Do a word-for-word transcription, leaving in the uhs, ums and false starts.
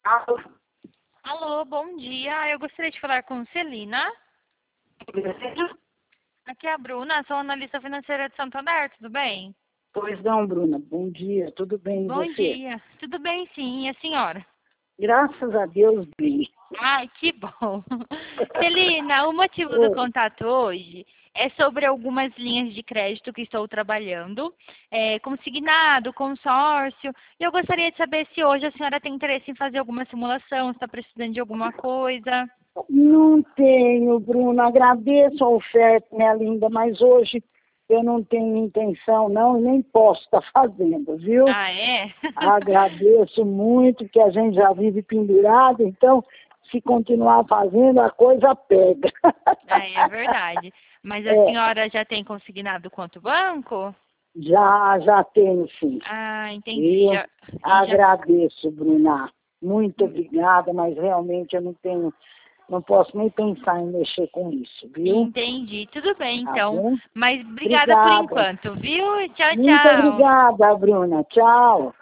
Alô? Alô, bom dia. Eu gostaria de falar com Celina. Aqui é a Bruna, sou analista financeira de Santander, tudo bem? Pois não, Bruna. Bom dia, tudo bem e Bom você? dia. Tudo bem, sim. E a senhora? Graças a Deus, bem. Ai, que bom. Celina, o motivo do Oi. contato hoje é sobre algumas linhas de crédito que estou trabalhando, é, consignado, consórcio, e eu gostaria de saber se hoje a senhora tem interesse em fazer alguma simulação, se está precisando de alguma coisa. Não tenho, Bruna. Agradeço a oferta, minha linda, mas hoje eu não tenho intenção, não, e nem posso estar fazendo, viu? Ah, é? Agradeço muito, que a gente já vive pendurado, então, se continuar fazendo, a coisa pega. Ah, é verdade. Mas a É, senhora já tem consignado quanto banco? já, já tenho, sim. Ah, entendi. Viu? Já, e já Agradeço, Bruna. Muito obrigada, mas realmente eu não tenho, não posso nem pensar em mexer com isso, viu? entendi. Tudo bem, Tá então. bom? Mas obrigada por Obrigada. enquanto, viu? Tchau, Muito tchau. obrigada, Bruna. Tchau.